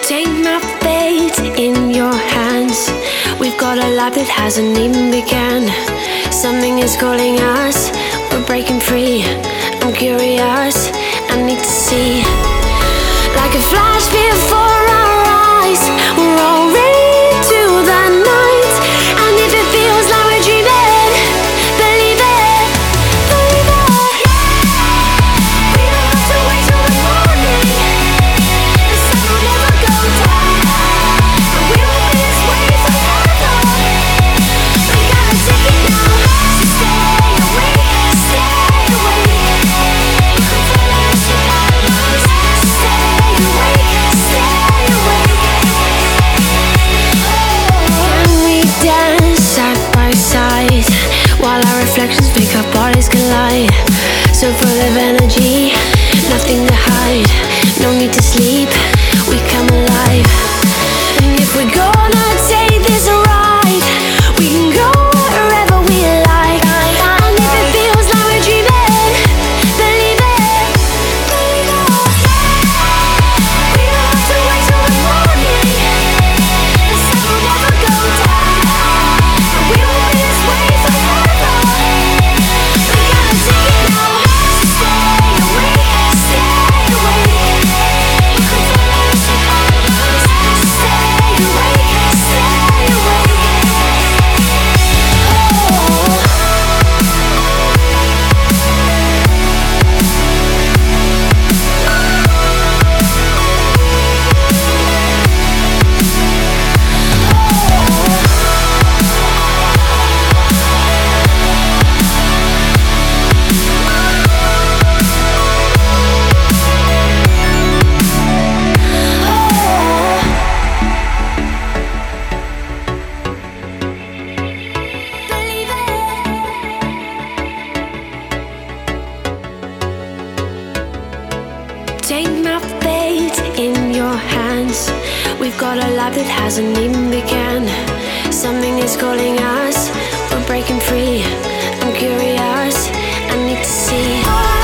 Take my fate in your hands. We've got a life that hasn't even begun. Something is calling us, we're breaking free. I'm curious, I need to see. Like a flash before our eyes, we're already to the night. And if it feels like we're dreaming, believe it, believe it. We don't have to wait till the morning. The sun will never go down, and we will be this way forever. We gotta take it now, so stay awake, stay awake. You can feel us, you gotta lose. So stay awake, stay awake. Can we dance side by side while our reflections make our bodies collide? So full of energy, nothing to hide. No need to sleep, we come alive. And if we're gonna take this ride, we can go wherever we like. And if it feels like we're dreaming, believe it, believe it. We don't have to wait till the morning. The sun will never go down, and we will be this way forever. We gotta take it now, so stay awake, stay awake. You can feel us, you gotta lose. So stay awake, stay awake. Take my fate in your hands. We've got a life that hasn't even begun. Something is calling us, we're breaking free. I'm curious, I need to see.